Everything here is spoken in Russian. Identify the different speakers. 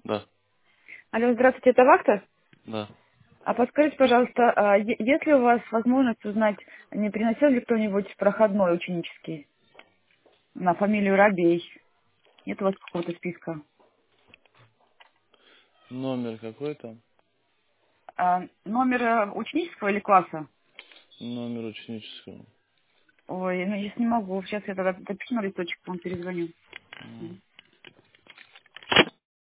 Speaker 1: Да,
Speaker 2: Алло, здравствуйте, это Вахта?
Speaker 1: да.
Speaker 2: А подскажите, пожалуйста, есть ли у вас возможность узнать, не приносил ли кто-нибудь проходной ученический на фамилию Рабей? Нет у вас какого-то списка?
Speaker 1: Номер какой там?
Speaker 2: Номер ученического или класса?
Speaker 1: Номер ученического.
Speaker 2: Ой, ну если не могу, сейчас я тогда допишу на листочек, вам перезвоню.